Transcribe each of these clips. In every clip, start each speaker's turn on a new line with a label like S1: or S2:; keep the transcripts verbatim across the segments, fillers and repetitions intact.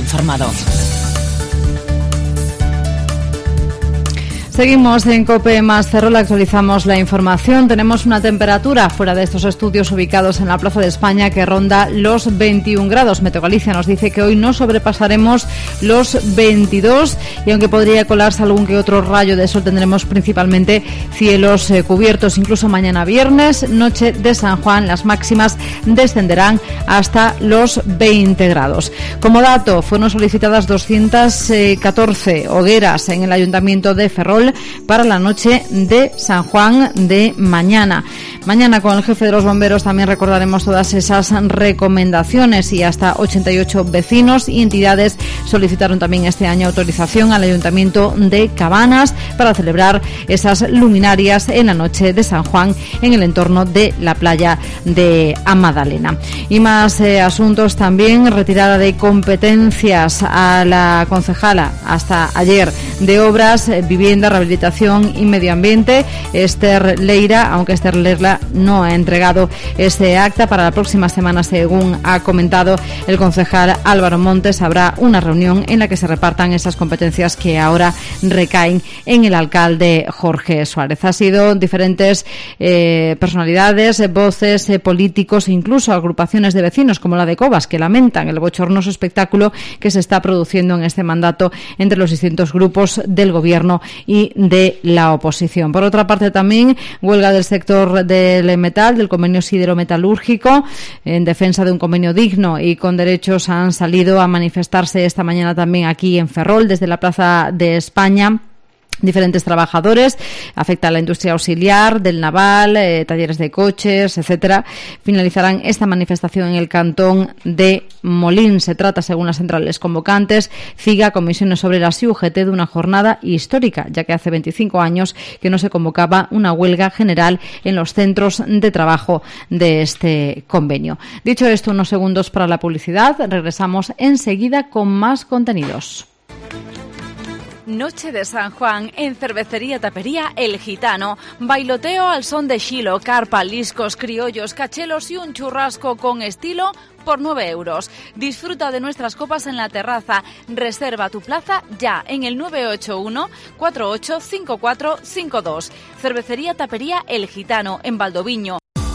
S1: informado.
S2: Seguimos en COPE más Ferrol, actualizamos la información. Tenemos una temperatura fuera de estos estudios ubicados en la Plaza de España que ronda los veintiún grados. Meteo Galicia nos dice que hoy no sobrepasaremos los veintidós y aunque podría colarse algún que otro rayo de sol, tendremos principalmente cielos eh, cubiertos. Incluso mañana viernes, noche de San Juan, las máximas descenderán hasta los veinte grados. Como dato, fueron solicitadas doscientas catorce hogueras en el Ayuntamiento de Ferrol para la noche de San Juan de mañana. Mañana con el jefe de los bomberos también recordaremos todas esas recomendaciones y hasta ochenta y ocho vecinos y entidades solicitaron también este año autorización al Ayuntamiento de Cabanas para celebrar esas luminarias en la noche de San Juan en el entorno de la playa de Amadalena. Y más eh, asuntos también, retirada de competencias a la concejala hasta ayer de Obras, eh, Vivienda, Rehabilitación y Medio Ambiente, Esther Leira, aunque Esther Leira no ha entregado ese acta. Para la próxima semana, según ha comentado el concejal Álvaro Montes, habrá una reunión en la que se repartan esas competencias que ahora recaen en el alcalde Jorge Suárez. Ha sido diferentes eh, personalidades, eh, voces, eh, políticos e incluso agrupaciones de vecinos como la de Cobas que lamentan el bochornoso espectáculo que se está produciendo en este mandato entre los distintos grupos del gobierno y de la oposición. Por otra parte, también huelga del sector del metal, del convenio siderometalúrgico, en defensa de un convenio digno y con derechos. Han salido a manifestarse esta mañana también aquí en Ferrol, desde la Plaza de España. Diferentes trabajadores, afecta a la industria auxiliar, del naval, eh, talleres de coches, etcétera. Finalizarán esta manifestación en el cantón de Molín. Se trata, según las centrales convocantes, CIGA, Comisiones Obreras y U G T, de una jornada histórica, ya que hace veinticinco años que no se convocaba una huelga general en los centros de trabajo de este convenio. Dicho esto, unos segundos para la publicidad. Regresamos enseguida con más contenidos.
S3: Noche de San Juan en Cervecería Tapería El Gitano. Bailoteo al son de Xilo, carpa, liscos, criollos, cachelos y un churrasco con estilo por nueve euros. Disfruta de nuestras copas en la terraza. Reserva tu plaza ya en el nueve ocho uno, cuatro ocho cinco cuatro cinco dos. Cervecería Tapería El Gitano en Valdoviño.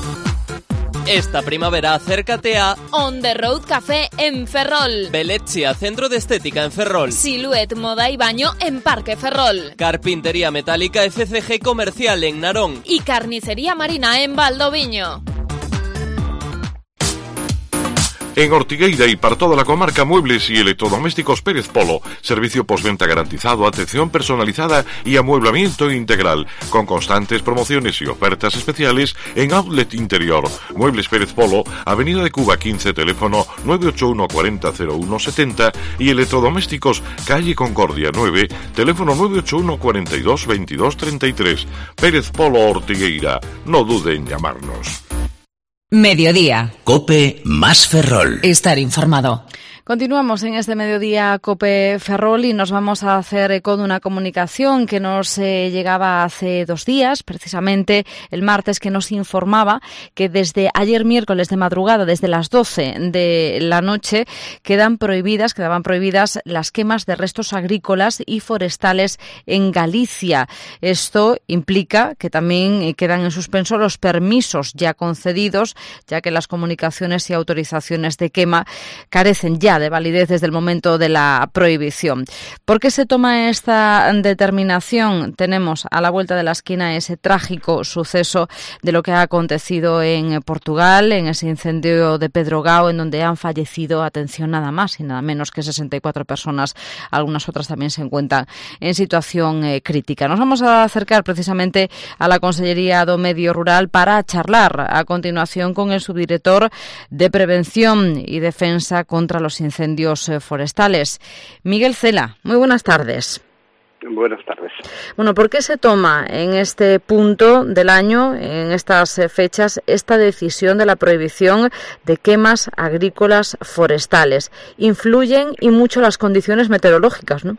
S4: Esta primavera acércate a
S5: On the Road Café en Ferrol,
S4: Belezia, Centro de Estética en Ferrol,
S5: Silhouette Moda y Baño en Parque Ferrol,
S4: Carpintería Metálica F C G Comercial en Narón
S5: y Carnicería Marina en Valdoviño.
S6: En Ortigueira y para toda la comarca, muebles y electrodomésticos Pérez Polo. Servicio postventa garantizado, atención personalizada y amueblamiento integral. Con constantes promociones y ofertas especiales en Outlet Interior. Muebles Pérez Polo, Avenida de Cuba quince, teléfono nueve ocho uno cuarenta cero uno setenta y electrodomésticos Calle Concordia nueve, teléfono nueve ocho uno cuarenta y dos veintidós treinta y tres. Pérez Polo Ortigueira. No dude en llamarnos.
S1: Mediodía.
S7: COPE más Ferrol.
S1: Estar informado.
S2: Continuamos en este mediodía COPE Ferrol y nos vamos a hacer eco de una comunicación que nos eh, llegaba hace dos días, precisamente el martes, que nos informaba que desde ayer miércoles de madrugada, desde las doce de la noche, quedan prohibidas, quedaban prohibidas las quemas de restos agrícolas y forestales en Galicia. Esto implica que también quedan en suspenso los permisos ya concedidos, ya que las comunicaciones y autorizaciones de quema carecen ya de validez desde el momento de la prohibición. ¿Por qué se toma esta determinación? Tenemos a la vuelta de la esquina ese trágico suceso de lo que ha acontecido en Portugal, en ese incendio de Pedrogao, en donde han fallecido, atención, nada más y nada menos que sesenta y cuatro personas. Algunas otras también se encuentran en situación eh, crítica. Nos vamos a acercar precisamente a la Consellería do Medio Rural para charlar a continuación con el subdirector de Prevención y Defensa contra los incendios forestales, Miguel Cela. Muy buenas tardes.
S8: Buenas tardes.
S2: Bueno, ¿por qué se toma en este punto del año, en estas fechas, esta decisión de la prohibición de quemas agrícolas forestales? Influyen y mucho las condiciones meteorológicas, ¿no?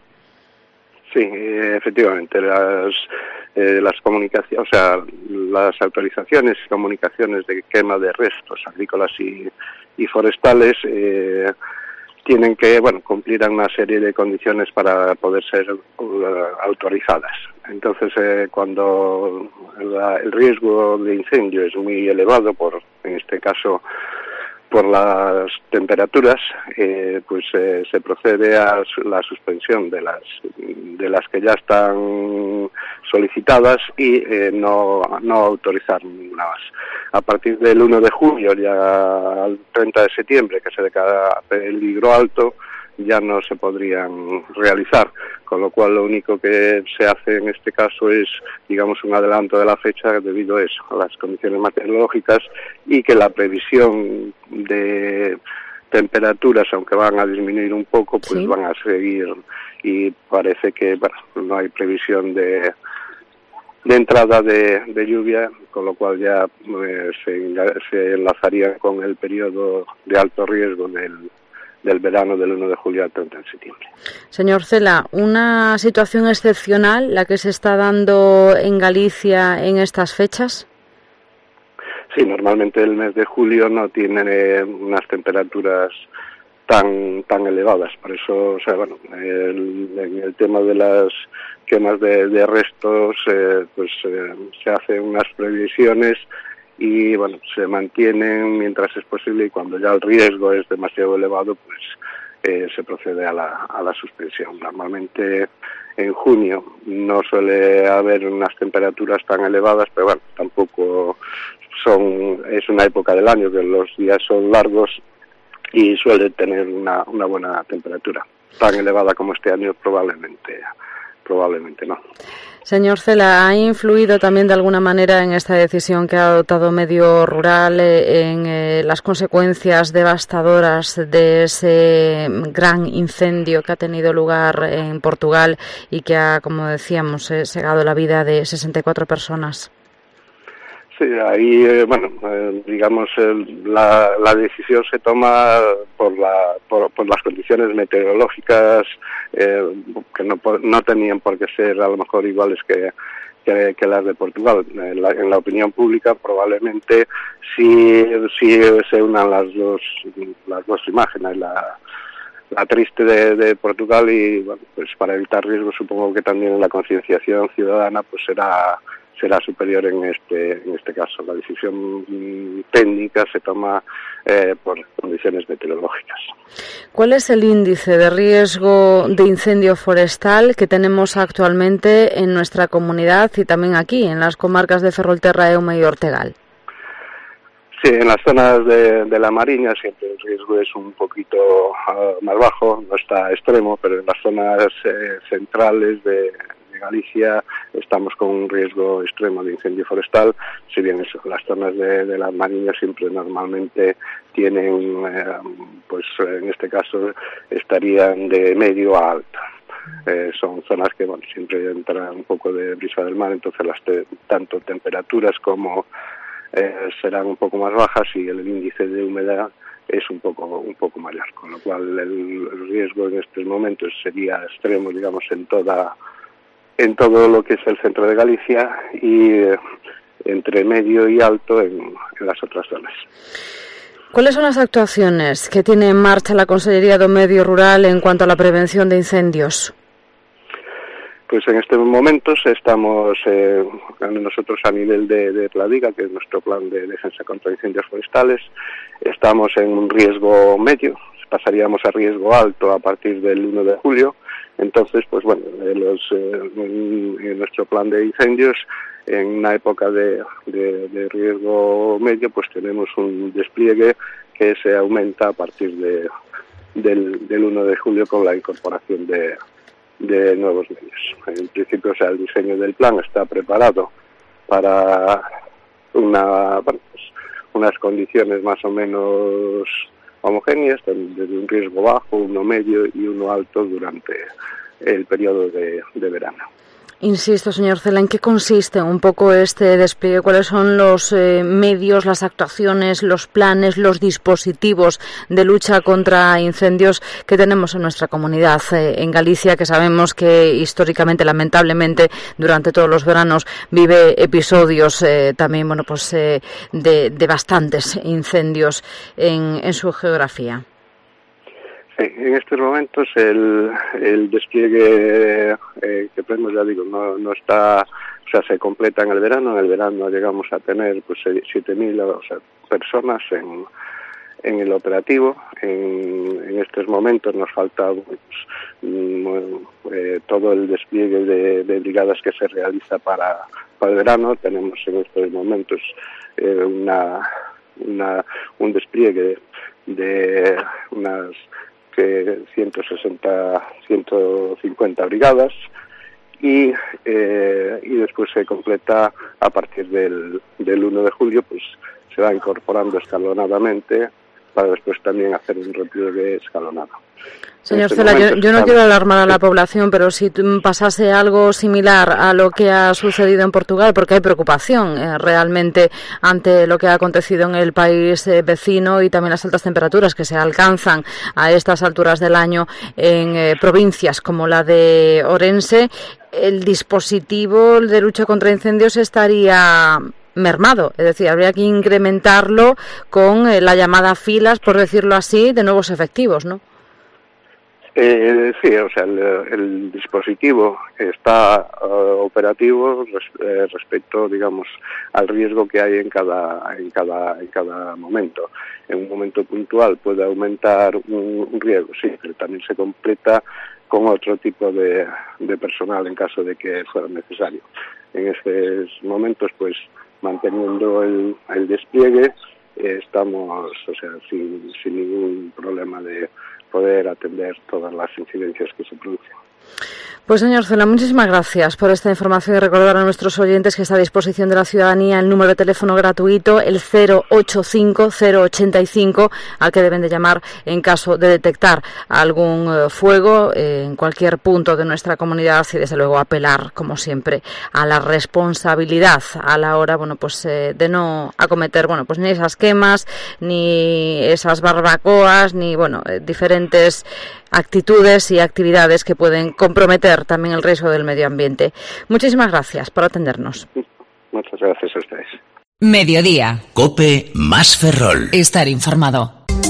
S8: Sí, efectivamente. Las, eh, las comunicaciones, o sea, las autorizaciones y comunicaciones de quema de restos agrícolas y, y forestales eh, tienen que, bueno, cumplir una serie de condiciones para poder ser uh, autorizadas. Entonces, eh, cuando la, el riesgo de incendio es muy elevado, por, en este caso, por las temperaturas, eh, pues eh, se procede a la suspensión de las de las que ya están solicitadas y eh, no, no autorizar ninguna más. A partir del uno de julio, ya al treinta de septiembre, que se declara peligro alto, ya no se podrían realizar, con lo cual lo único que se hace en este caso es, digamos, un adelanto de la fecha debido a eso, a las condiciones meteorológicas, y que la previsión de temperaturas, aunque van a disminuir un poco, pues sí, van a seguir, y parece que, bueno, no hay previsión de de entrada de, de lluvia, con lo cual ya eh, se, se enlazaría con el periodo de alto riesgo del del verano del uno de julio al treinta de septiembre.
S9: Señor Cela, ¿una situación excepcional la que se está dando en Galicia en estas fechas?
S8: Sí, normalmente el mes de julio no tiene eh, unas temperaturas tan tan elevadas, por eso, o sea, bueno, el, en el tema de las quemas de, de restos, eh, pues eh, se hacen unas previsiones y, bueno, se mantienen mientras es posible, y cuando ya el riesgo es demasiado elevado, pues eh, se procede a la, a la suspensión. Normalmente en junio no suele haber unas temperaturas tan elevadas, pero bueno, tampoco son, es una época del año que los días son largos y suele tener una, una buena temperatura. Tan elevada como este año probablemente, probablemente no.
S9: Señor Cela, ¿ha influido también de alguna manera en esta decisión que ha adoptado Medio Rural eh, en eh, las consecuencias devastadoras de ese gran incendio que ha tenido lugar en Portugal y que ha, como decíamos, eh, cegado la vida de sesenta y cuatro personas?
S8: Sí, ahí, eh, bueno, eh, digamos, el, la, la decisión se toma por, la, por, por las condiciones meteorológicas eh, que no, no tenían por qué ser a lo mejor iguales que, que, que las de Portugal. En la, en la opinión pública probablemente sí, sí se unan las dos, las dos imágenes, la, la triste de, de Portugal y, bueno, pues para evitar riesgos supongo que también la concienciación ciudadana pues será será superior en este en este caso. La decisión técnica se toma eh, por condiciones meteorológicas.
S9: ¿Cuál es el índice de riesgo de incendio forestal que tenemos actualmente en nuestra comunidad y también aquí, en las comarcas de Ferrolterra, Eume y Ortegal?
S8: Sí, en las zonas de, de la Mariña siempre el riesgo es un poquito uh, más bajo, no está extremo, pero en las zonas eh, centrales de Galicia estamos con un riesgo extremo de incendio forestal, si bien eso, las zonas de, de la Mariña siempre normalmente tienen, eh, pues en este caso estarían de medio a alto. Eh, son zonas que, bueno, siempre entra un poco de brisa del mar, entonces las te, tanto temperaturas como eh, serán un poco más bajas y el índice de humedad es un poco un poco mayor, con lo cual el, el riesgo en estos momentos sería extremo, digamos, en toda en todo lo que es el centro de Galicia y eh, entre medio y alto en, en las otras zonas.
S9: ¿Cuáles son las actuaciones que tiene en marcha la Consellería do Medio Rural en cuanto a la prevención de incendios?
S8: Pues en estos momentos estamos eh, nosotros a nivel de, de Pladiga, que es nuestro plan de defensa contra incendios forestales, estamos en un riesgo medio, pasaríamos a riesgo alto a partir del uno de julio. Entonces, pues bueno, los, eh, en, en nuestro plan de incendios, en una época de, de, de riesgo medio, pues tenemos un despliegue que se aumenta a partir de, del, del uno de julio con la incorporación de, de nuevos medios. En principio, o sea, el diseño del plan está preparado para una, bueno, pues, unas condiciones más o menos homogéneas, desde un riesgo bajo, uno medio y uno alto durante el periodo de, de verano.
S9: Insisto, señor Cela, ¿en qué consiste un poco este despliegue? ¿Cuáles son los eh, medios, las actuaciones, los planes, los dispositivos de lucha contra incendios que tenemos en nuestra comunidad eh, en Galicia, que sabemos que históricamente, lamentablemente, durante todos los veranos vive episodios eh, también, bueno, pues eh, de, de bastantes incendios en, en su geografía?
S8: Sí, en estos momentos el, el despliegue eh, que tenemos, ya digo, no, no está, o sea, se completa en el verano. En el verano llegamos a tener pues siete mil o sea, personas en, en el operativo. En, en estos momentos nos falta pues, eh, todo el despliegue de, de brigadas que se realiza para, para el verano. Tenemos en estos momentos eh, una, una un despliegue de unas que ciento sesenta, ciento cincuenta brigadas y eh, y después se completa a partir del, del uno de julio, pues se va incorporando escalonadamente para después también hacer un repliegue escalonado.
S9: Señor Cela, yo, yo no quiero alarmar a la población, pero si pasase algo similar a lo que ha sucedido en Portugal, porque hay preocupación eh, realmente ante lo que ha acontecido en el país eh, vecino y también las altas temperaturas que se alcanzan a estas alturas del año en eh, provincias como la de Orense, el dispositivo de lucha contra incendios estaría mermado, es decir, habría que incrementarlo con eh, la llamada filas, por decirlo así, de nuevos efectivos, ¿no?
S8: Eh, sí, o sea, el, el dispositivo está uh, operativo res, eh, respecto, digamos, al riesgo que hay en cada, en cada, en cada momento. En un momento puntual puede aumentar un, un riesgo, sí, pero también se completa con otro tipo de, de personal en caso de que fuera necesario. En estos momentos, pues, manteniendo el, el despliegue, eh, estamos, o sea, sin, sin ningún problema de poder atender todas las incidencias que se producen.
S9: Pues señor Cela, muchísimas gracias por esta información y recordar a nuestros oyentes que está a disposición de la ciudadanía el número de teléfono gratuito, el cero ochenta y cinco cero ochenta y cinco, al que deben de llamar en caso de detectar algún eh, fuego eh, en cualquier punto de nuestra comunidad y desde luego apelar, como siempre, a la responsabilidad a la hora, bueno, pues eh, de no acometer, bueno, pues ni esas quemas, ni esas barbacoas, ni, bueno, eh, diferentes actitudes y actividades que pueden comprometer también el riesgo del medio ambiente. Muchísimas gracias por atendernos.
S8: Muchas gracias a ustedes.
S1: Mediodía.
S7: COPE más Ferrol.
S1: Estar informado.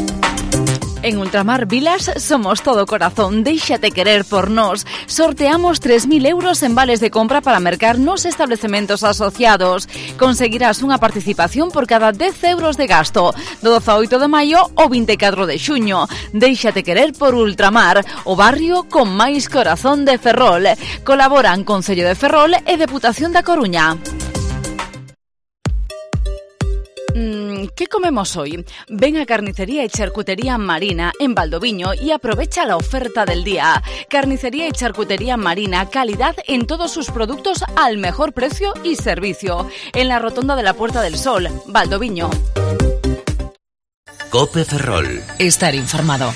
S3: En Ultramar Vilas somos todo corazón, déixate querer por nós. Sorteamos tres mil euros en vales de compra para mercar nos establecementos asociados. Conseguirás unha participación por cada dez euros de gasto, do dezaoito de maio ao vinte e catro de xuño. Déixate querer por Ultramar, o barrio con máis corazón de Ferrol. Colaboran Concello de Ferrol e Deputación da Coruña. ¿Qué comemos hoy? Ven a Carnicería y Charcutería Marina en Valdoviño y aprovecha la oferta del día. Carnicería y Charcutería Marina, calidad en todos sus productos al mejor precio y servicio. En la rotonda de la Puerta del Sol, Valdoviño.
S7: COPE Ferrol.
S1: Estar informado.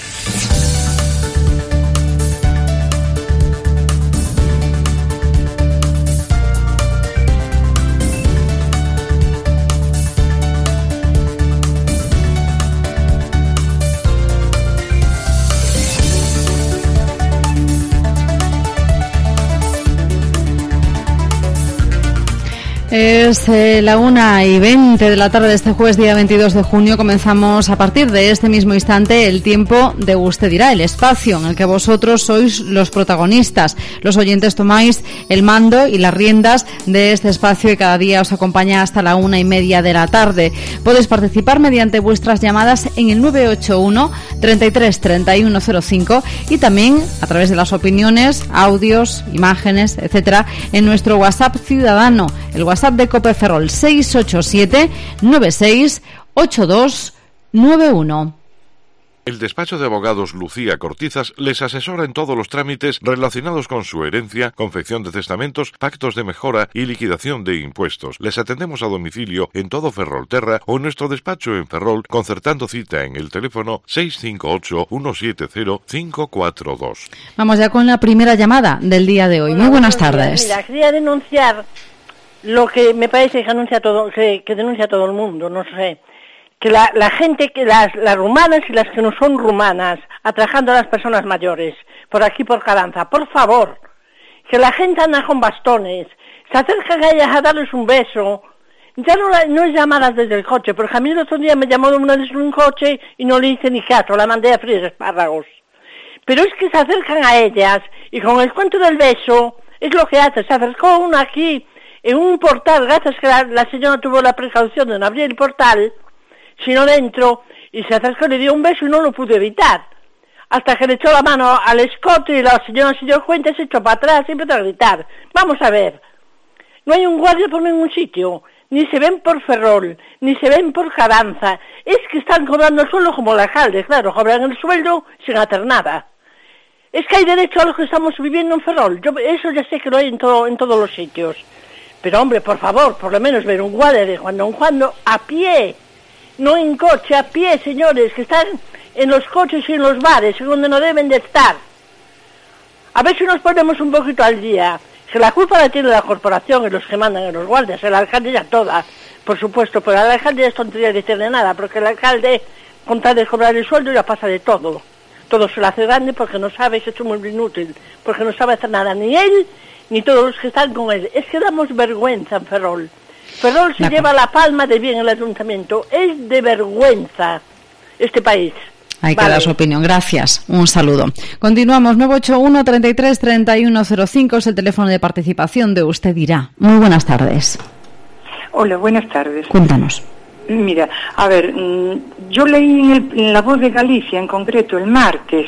S2: Es eh, la una y veinte de la tarde de este jueves, día veintidós de junio. Comenzamos a partir de este mismo instante el tiempo de Usted Dirá, el espacio en el que vosotros sois los protagonistas. Los oyentes tomáis el mando y las riendas de este espacio y cada día os acompaña hasta la una y media de la tarde. Podéis participar mediante vuestras llamadas en el nueve ocho uno, treinta y tres, treinta y uno cero cinco y también a través de las opiniones, audios, imágenes, etcétera, en nuestro WhatsApp ciudadano, el WhatsApp de COPE Ferrol, seis ocho siete, nueve seis, ocho dos nueve uno.
S6: El despacho de abogados Lucía Cortizas les asesora en todos los trámites relacionados con su herencia, confección de testamentos, pactos de mejora y liquidación de impuestos. Les atendemos a domicilio en todo Ferrolterra o en nuestro despacho en Ferrol, concertando cita en el teléfono seis cinco ocho, uno siete cero, cinco cuatro dos.
S2: Vamos ya con la primera llamada del día de hoy. Hola, muy buenas tardes.
S10: Mira, quería denunciar lo que me parece que anuncia todo, que, que denuncia todo el mundo, no sé, que la, la gente, que las, las rumanas y las que no son rumanas, atrajando a las personas mayores, por aquí por Caranza, por favor, que la gente anda con bastones, se acercan a ellas a darles un beso, ya no, no es llamadas desde el coche, porque a mí el otro día me llamó una desde un coche y no le hice ni caso, la mandé a freír espárragos. pero es que se acercan a ellas, y con el cuento del beso, es lo que hace, se acercó uno aquí, en un portal, gracias que la, la señora tuvo la precaución de no abrir el portal, sino dentro, y se acercó, le dio un beso y no lo pudo evitar. Hasta que le echó la mano al escote y la señora se dio cuenta y se echó para atrás y empezó a gritar. Vamos a ver, no hay un guardia por ningún sitio, ni se ven por Ferrol, ni se ven por Carranza. Es que están cobrando el sueldo como el alcalde, claro, cobran el sueldo sin hacer nada. Es que hay derecho a lo que estamos viviendo en Ferrol. Yo eso ya sé que lo hay en, todo, en todos los sitios. Pero hombre, por favor, por lo menos ver un guardia de cuando en cuando a pie, no en coche, a pie, señores, que están en los coches y en los bares, donde no deben de estar. A ver si nos ponemos un poquito al día, que la culpa la tiene la corporación y los que mandan a los guardias, el alcalde ya toda, por supuesto, pero el alcalde es tontería decirle nada, porque el alcalde, con tal de cobrar el sueldo, ya pasa de todo. Todo se lo hace grande porque no sabe, se ha hecho muy inútil, porque no sabe hacer nada, ni él, ni todos los que están con él. Es que damos vergüenza en Ferrol. Ferrol se lleva la palma de bien el ayuntamiento, es de vergüenza este país.
S2: Hay que vale. dar su opinión. Gracias. Un saludo. Continuamos. nueve ocho uno, treinta y tres, treinta y uno cero cinco es el teléfono de participación de Usted Dirá. Muy buenas tardes.
S11: Hola, buenas tardes.
S2: Cuéntanos.
S11: Mira, a ver, yo leí en, el, en La Voz de Galicia, en concreto el martes,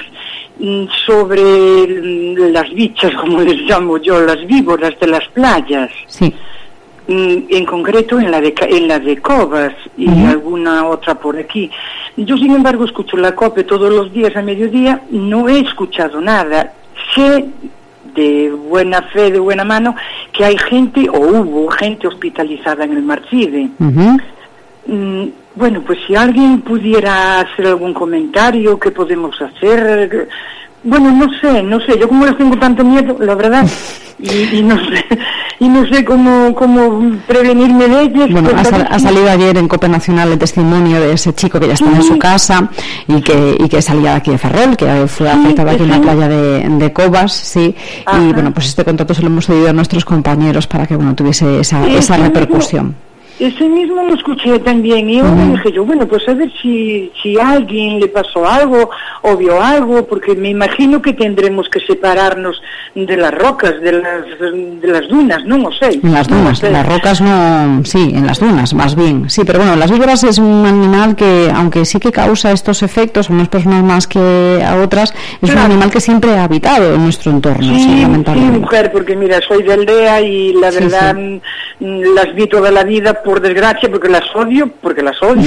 S11: sobre las bichas, como les llamo yo, las víboras de las playas.
S2: Sí.
S11: En concreto en la de en la de Cobas y uh-huh. alguna otra por aquí. Yo, sin embargo, escucho la COPE todos los días a mediodía, no he escuchado nada. Sé de buena fe, de buena mano, que hay gente, o hubo gente hospitalizada en el Marchide.
S2: Uh-huh.
S11: Mm, bueno, pues si alguien pudiera hacer algún comentario, ¿qué podemos hacer? Bueno, no sé, no sé, yo como les tengo tanto miedo, la verdad, y, y no sé, y no sé cómo, cómo prevenirme de ellos.
S2: Bueno, ha, sal, ha salido ayer en COPE Nacional el testimonio de ese chico que ya estaba sí. en su casa y que y que salía de aquí de Ferrol, que fue afectado sí, aquí sí. en la playa de, de Cobas, sí, Ajá. y bueno, pues este contrato se lo hemos cedido a nuestros compañeros para que, bueno, tuviese esa, sí, esa repercusión.
S11: Mismo. Ese mismo lo escuché también y ahora uh-huh. dije yo, bueno, pues a ver si, si a alguien le pasó algo o vio algo, porque me imagino que tendremos que separarnos de las rocas, de las de las dunas, no lo sé.
S2: En las dunas, no sé. Las rocas no, sí, en las dunas más bien, sí, pero bueno, las víboras es un animal que, aunque sí que causa estos efectos a unas personas más que a otras, es claro. un animal que siempre ha habitado en nuestro entorno.
S11: Sí, sí, lamentablemente. Sí, mujer, porque mira, soy de aldea y la verdad sí, sí. las vi toda la vida por desgracia, porque las odio, porque las odio,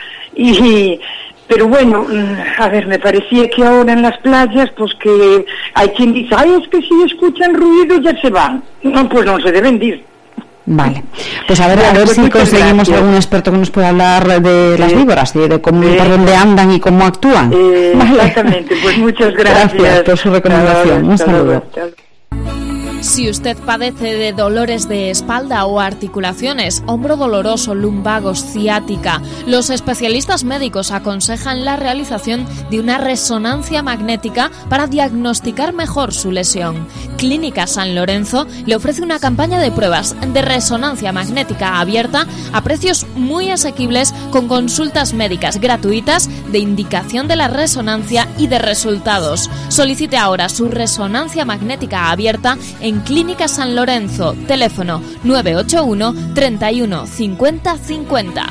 S11: y pero bueno, a ver, me parecía que ahora en las playas, pues que hay quien dice, ay, es que si escuchan ruido ya se van. No, pues no se deben ir.
S2: Vale, pues a ver, a ver pues si conseguimos gracias. algún experto que nos pueda hablar de las víboras, de, de cómo, eh, por dónde andan y cómo actúan.
S11: Eh, vale. Exactamente, pues muchas gracias.
S2: Gracias por su recomendación, un saludo.
S5: Si usted padece de dolores de espalda o articulaciones, hombro doloroso, lumbagos, ciática, los especialistas médicos aconsejan la realización de una resonancia magnética para diagnosticar mejor su lesión. Clínica San Lorenzo le ofrece una campaña de pruebas de resonancia magnética abierta a precios muy asequibles, con consultas médicas gratuitas de indicación de la resonancia y de resultados. Solicite ahora su resonancia magnética abierta en Clínica San Lorenzo, teléfono nueve ocho uno, treinta y uno, cincuenta, cincuenta.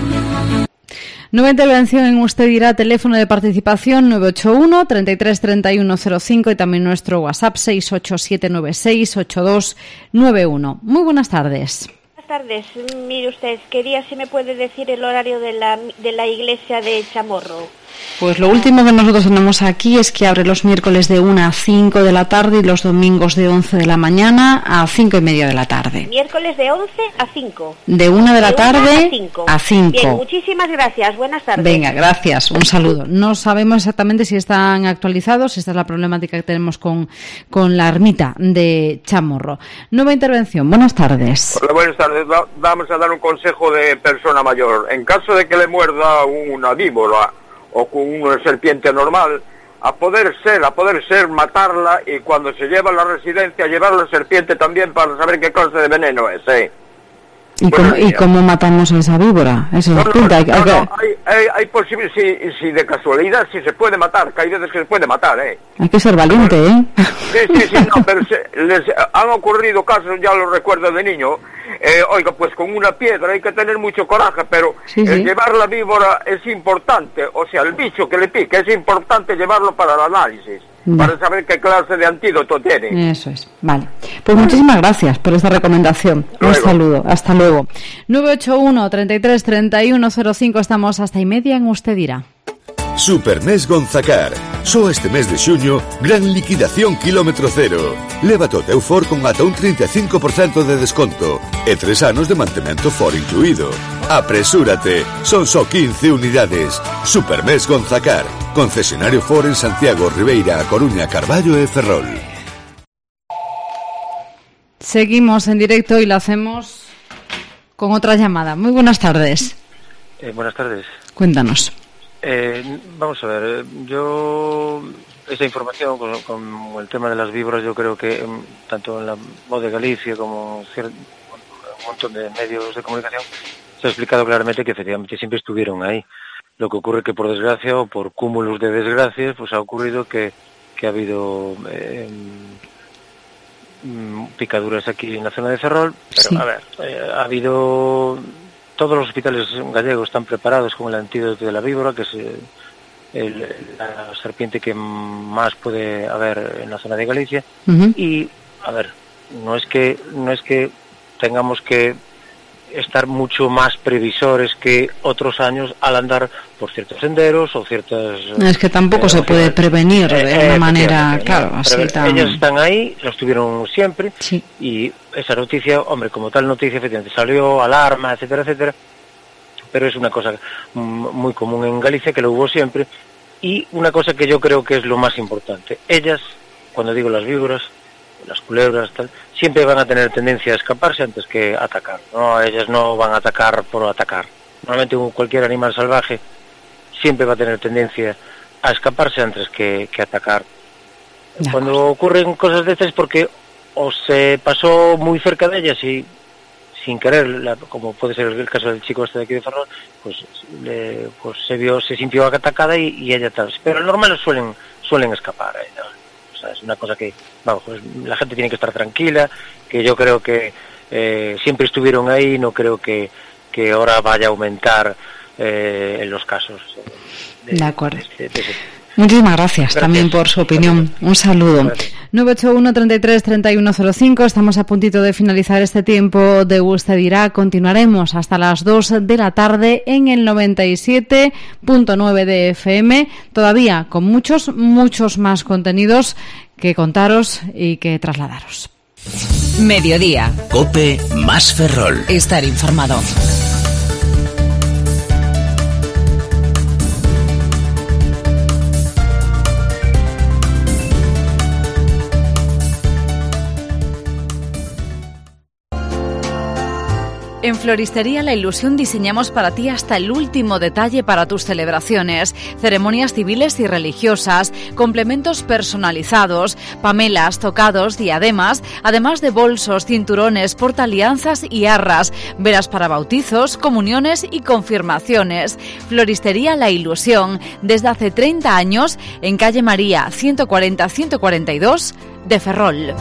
S2: Nueva intervención en Usted Dirá, teléfono de participación nueve ocho uno, treinta y tres, treinta y uno cero cinco y también nuestro WhatsApp seis ocho siete nueve seis, ocho dos nueve uno. Muy buenas tardes.
S12: Buenas tardes, mire usted, quería si me puede decir el horario de la, de la iglesia de Chamorro.
S2: Pues lo último que nosotros tenemos aquí es que abre los miércoles de una a cinco de la tarde y los domingos de once de la mañana a cinco y media de la tarde.
S12: Miércoles de once a cinco.
S2: De una de la de tarde a cinco. a cinco.
S12: Bien, muchísimas gracias. Buenas tardes.
S2: Venga, gracias. Un saludo. No sabemos exactamente si están actualizados. Esta es la problemática que tenemos con, con la ermita de Chamorro. Nueva intervención. Buenas tardes.
S13: Hola, buenas tardes. Vamos a dar un consejo de persona mayor. En caso de que le muerda una víbora o con una serpiente normal, a poder ser, a poder ser, matarla y cuando se lleva a la residencia, llevar la serpiente también para saber qué clase de veneno es, ¿eh?
S9: ¿Y,
S13: Bueno,
S9: cómo, ¿Y cómo matamos a esa víbora? Eso
S13: no,
S9: es
S13: no,
S9: punta.
S13: no,
S9: hay,
S13: no,
S9: hay,
S13: hay, hay, hay posible, si, si de casualidad, si se puede matar, que hay veces que se puede matar, ¿eh?
S9: hay que ser valiente, ¿eh?
S13: Sí, sí, sí, no, pero se, les han ocurrido casos, ya lo recuerdo de niño, eh, oiga, pues con una piedra hay que tener mucho coraje, pero
S9: Sí,
S13: el
S9: sí.
S13: llevar la víbora es importante, o sea, el bicho que le pique es importante llevarlo para el análisis,
S9: Ya.
S13: para saber qué clase de antídoto tiene.
S9: Eso es, vale. Pues muchísimas gracias por esta recomendación. Un
S13: Luego.
S9: saludo, hasta luego.
S2: nueve ocho uno, treinta y tres, treinta y uno cero cinco, estamos hasta y media en Usted Dirá.
S14: Supermes Gonzacar. Só este mes de xuño, gran liquidación kilómetro cero. Lévate o teu Ford con ata un trinta e cinco por cento de desconto e tres anos de mantemento Ford incluído. Apresúrate, son só quince unidades. Supermes Gonzacar. Concesionario Ford en Santiago, Ribeira, A Coruña, Carballo e Ferrol.
S2: Seguimos en directo y lo hacemos con otra llamada. Muy buenas tardes.
S15: Eh, buenas tardes.
S2: Cuéntanos.
S15: Eh, vamos a ver, yo esa información con, con el tema de las víboras, yo creo que um, tanto en la Voz de Galicia como en un montón de medios de comunicación se ha explicado claramente que efectivamente siempre estuvieron ahí. Lo que ocurre que por desgracia o por cúmulos de desgracias pues ha ocurrido que, que ha habido eh, picaduras aquí en la zona de Ferrol, pero
S2: Sí.
S15: a ver, eh, ha habido... Todos los hospitales gallegos están preparados con el antídoto de la víbora, que es el, el, la serpiente que más puede haber en la zona de Galicia.
S2: Uh-huh.
S15: Y, a ver, no es que no es que tengamos que estar mucho más previsores que otros años al andar por ciertos senderos o ciertas...
S2: Es que tampoco
S15: eh,
S2: se puede
S15: opciones.
S2: prevenir de
S15: Eh,
S2: una manera,
S15: efectivamente,
S2: claro,
S15: ¿no?
S2: así
S15: Pero
S2: tan...
S15: ellos están ahí, lo estuvieron siempre,
S2: Sí.
S15: y esa noticia, hombre, como tal noticia, efectivamente, salió alarma, etcétera, etcétera, pero es una cosa mm, muy común en Galicia, que lo hubo siempre, y una cosa que yo creo que es lo más importante. Ellas, cuando digo las víboras, las culebras, tal, siempre van a tener tendencia a escaparse antes que atacar, ¿no? Ellas no van a atacar por atacar. Normalmente cualquier animal salvaje siempre va a tener tendencia a escaparse antes que, que atacar. Cuando ocurren cosas de estas es porque o se pasó muy cerca de ellas y sin querer, la, como puede ser el caso del chico este de aquí de Ferrol, pues, le, pues se vio, se sintió atacada y, y ella tal. Pero los normales suelen suelen escapar. ¿eh? O sea, es una cosa que, vamos, pues la gente tiene que estar tranquila, que yo creo que eh, siempre estuvieron ahí, no creo que, que ahora vaya a aumentar eh, en los casos. De,
S2: de acuerdo.
S15: De, de, de, de,
S2: Muchísimas gracias,
S15: gracias
S2: también por su opinión. Un saludo. Gracias. nueve ocho uno, treinta y tres, treinta y uno cero cinco. Estamos a puntito de finalizar este tiempo de Usted Dirá. Continuaremos hasta las dos de la tarde en el noventa y siete punto nueve de F M. Todavía con muchos, muchos más contenidos que contaros y que trasladaros.
S1: Mediodía.
S7: COPE más Ferrol.
S1: Estar informado.
S3: En Floristería La Ilusión diseñamos para ti hasta el último detalle para tus celebraciones, ceremonias civiles y religiosas, complementos personalizados, pamelas, tocados, diademas, además de bolsos, cinturones, portaalianzas y arras, velas para bautizos, comuniones y confirmaciones. Floristería La Ilusión, desde hace treinta años, en calle María ciento cuarenta ciento cuarenta y dos de Ferrol.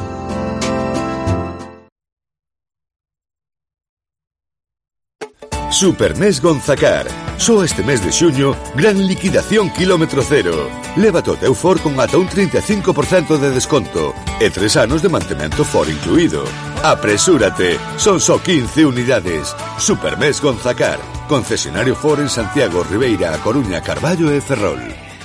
S14: Supermes Gonzacar. Só este mes de xuño, gran liquidación kilómetro cero. Lévate o teu Ford con ata un trinta e cinco por cento de desconto e tres anos de mantemento Ford incluído. Apresúrate, son só quince unidades. Supermes Gonzacar. Concesionario Ford en Santiago, Ribeira, A Coruña, Carballo e Ferrol.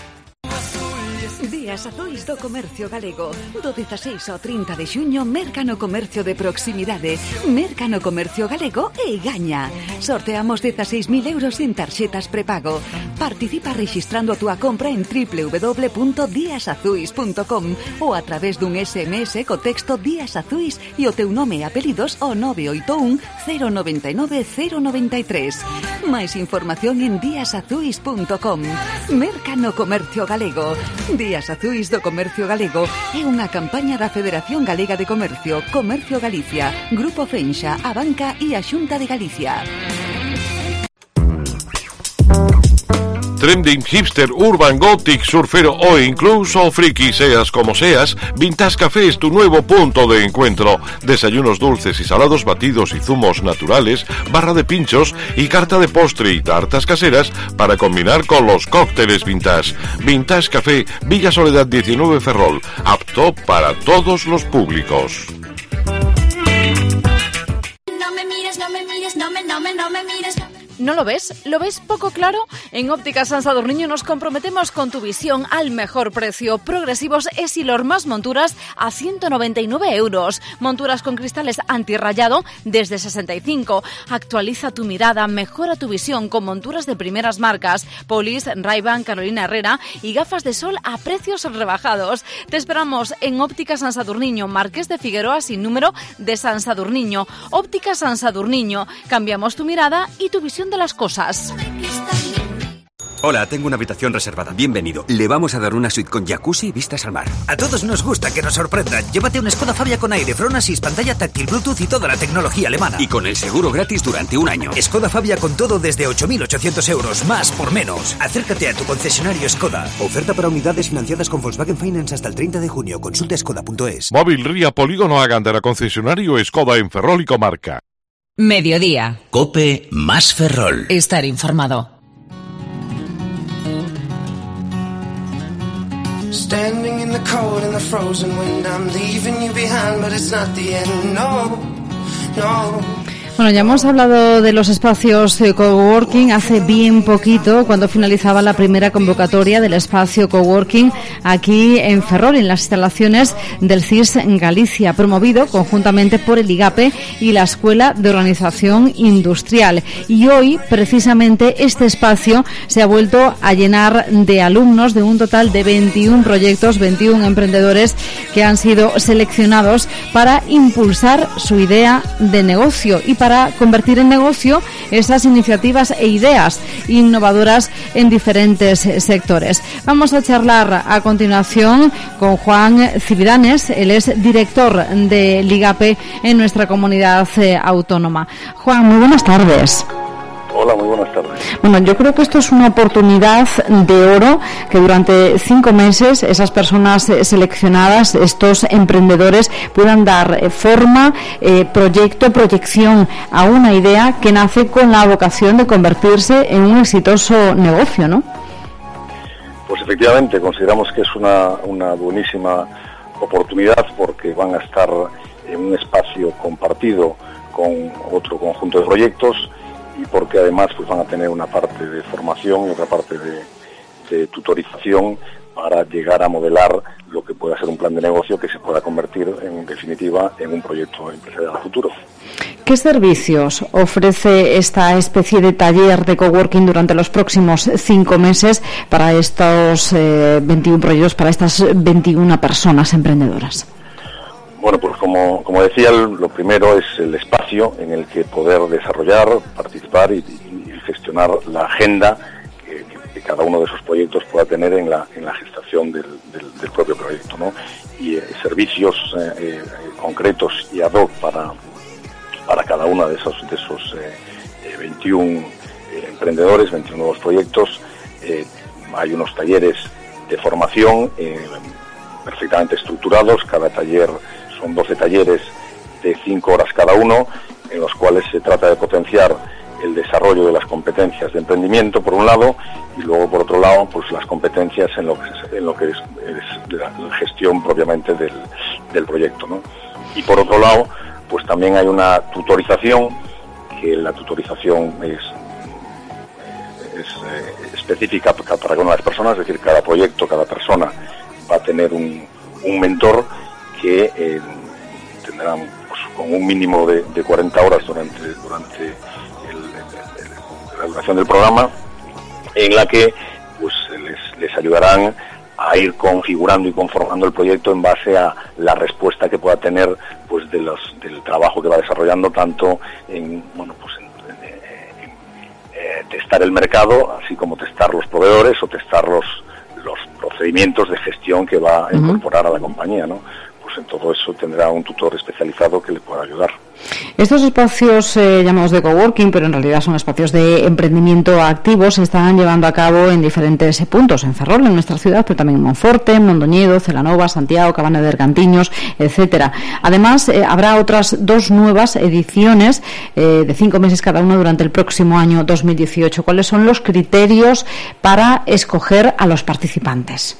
S16: Días Azuis do Comercio Galego. Do dezasseis ao trinta de xuño, merca no comercio de proximidade. Merca no Comercio Galego e gaña. Sorteamos dezaseis mil euros en tarxetas prepago. Participa registrando a túa compra en doble u doble u doble u punto días azuis punto com ou a través dun S M S co texto Días Azuis e o teu nome e apelidos ao nove oito un, cero nove nove, cero nove tres. Mais información en días azuis punto com. Merca no Comercio Galego. Días Azuis Luís do Comercio Galego é unha campaña da Federación Galega de Comercio, Comercio Galicia, Grupo Fenxa, a Banca e a Xunta de Galicia.
S6: Trending, hipster, urban, gothic, surfero o incluso friki, seas como seas, Vintage Café es tu nuevo punto de encuentro. Desayunos dulces y salados, batidos y zumos naturales, barra de pinchos y carta de postre y tartas caseras para combinar con los cócteles vintage. Vintage Café, Villa Soledad diecinueve Ferrol, apto para todos los públicos.
S17: No me mires, no me mires, no me, no me, no me mires.
S3: ¿No lo ves? ¿Lo ves poco claro? En Ópticas San Sadurniño nos comprometemos con tu visión al mejor precio. Progresivos Essilor más monturas a ciento noventa y nueve euros. Monturas con cristales antirrayado desde sesenta y cinco. Actualiza tu mirada, mejora tu visión con monturas de primeras marcas. Polis, Ray-Ban, Carolina Herrera y gafas de sol a precios rebajados. Te esperamos en Ópticas San Sadurniño, Marqués de Figueroa sin número de San Sadurniño. Ópticas San Sadurniño. Cambiamos tu mirada y tu visión de las cosas.
S18: Hola, tengo una habitación reservada. Bienvenido. Le vamos a dar una suite con jacuzzi y vistas al mar.
S19: A todos nos gusta que nos sorprendan. Llévate un Skoda Fabia con aire, Front Assist, pantalla táctil, Bluetooth y toda la tecnología alemana.
S18: Y con el seguro gratis durante un año.
S19: Skoda Fabia con todo desde ocho mil ochocientos euros, más por menos. Acércate a tu concesionario Skoda.
S20: Oferta para unidades financiadas con Volkswagen Finance hasta el treinta de junio. Consulta skoda punto es.
S6: Móvil Ría Polígono Agandera, concesionario Skoda en Ferrol y comarca.
S1: Mediodía.
S7: Cope más Ferrol.
S1: Estar informado.
S21: Standing in the cold and the frozen wind, I'm leaving you behind, but it's not the end, no, no.
S2: Bueno, ya hemos hablado de los espacios coworking hace bien poquito, cuando finalizaba la primera convocatoria del espacio coworking aquí en Ferrol, en las instalaciones del C I S Galicia, promovido conjuntamente por el IGAPE y la Escuela de Organización Industrial. Y hoy, precisamente, este espacio se ha vuelto a llenar de alumnos, de un total de veintiún proyectos, veintiún emprendedores que han sido seleccionados para impulsar su idea de negocio y para para convertir en negocio esas iniciativas e ideas innovadoras en diferentes sectores. Vamos a charlar a continuación con Juan Cividanes, él es director de Ligape en nuestra comunidad eh, autónoma. Juan, muy buenas tardes.
S22: Hola, muy buenas tardes.
S2: Bueno, yo creo que esto es una oportunidad de oro que durante cinco meses esas personas seleccionadas, estos emprendedores, puedan dar forma, eh, proyecto, proyección a una idea que nace con la vocación de convertirse en un exitoso negocio, ¿no?
S22: Pues efectivamente, consideramos que es una, una buenísima oportunidad porque van a estar en un espacio compartido con otro conjunto de proyectos y porque además pues van a tener una parte de formación y otra parte de, de tutorización para llegar a modelar lo que pueda ser un plan de negocio que se pueda convertir en definitiva en un proyecto empresarial a futuro.
S2: ¿Qué servicios ofrece esta especie de taller de coworking durante los próximos cinco meses para estos eh, veintiún proyectos, para estas veintiuna personas emprendedoras?
S22: Bueno, pues como, como decía, lo primero es el espacio en el que poder desarrollar, participar y, y gestionar la agenda que, que cada uno de esos proyectos pueda tener en la, en la gestación del, del, del propio proyecto, ¿no? Y eh, servicios eh, eh, concretos y ad hoc para, para cada uno de esos, de esos eh, eh, veintiún eh, emprendedores, veintiún nuevos proyectos. Eh, hay unos talleres de formación eh, perfectamente estructurados, cada taller son doce talleres de cinco horas cada uno, en los cuales se trata de potenciar el desarrollo de las competencias de emprendimiento, por un lado, y luego, por otro lado, pues las competencias en lo que es, en lo que es, es la gestión propiamente del, del proyecto, ¿no? Y por otro lado, pues también hay una tutorización, que la tutorización es, es eh, específica para cada una de las personas, es decir, cada proyecto, cada persona va a tener un, un mentor que eh, tendrán pues, con un mínimo de, de cuarenta horas durante, durante el, el, el, la duración del programa, en la que pues les, les ayudarán a ir configurando y conformando el proyecto en base a la respuesta que pueda tener pues de los del trabajo que va desarrollando, tanto en bueno pues en, en, en, en eh, testar el mercado, así como testar los proveedores o testar los los procedimientos de gestión que va a incorporar a la compañía, ¿no? Pues en todo eso tendrá un tutor especializado que le pueda ayudar.
S2: Estos espacios eh, llamados de coworking, pero en realidad son espacios de emprendimiento activos, se están llevando a cabo en diferentes puntos, en Ferrol, en nuestra ciudad, pero también en Monforte, Mondoñedo, Celanova, Santiago, Cabana de Bergantiños, etcétera. Además, eh, habrá otras dos nuevas ediciones eh, de cinco meses cada una durante el próximo año dos mil dieciocho. ¿Cuáles son los criterios para escoger a los participantes?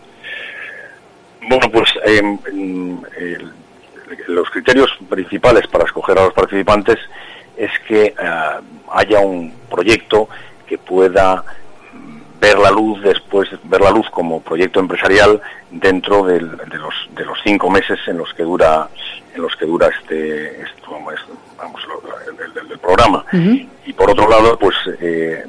S22: Bueno, pues eh, eh, los criterios principales para escoger a los participantes es que uh, haya un proyecto que pueda ver la luz después, ver la luz como proyecto empresarial dentro del, de los de los cinco meses en los que dura en los que dura este, este vamos, vamos el, el, el programa. Uh-huh. Y por otro lado, pues eh,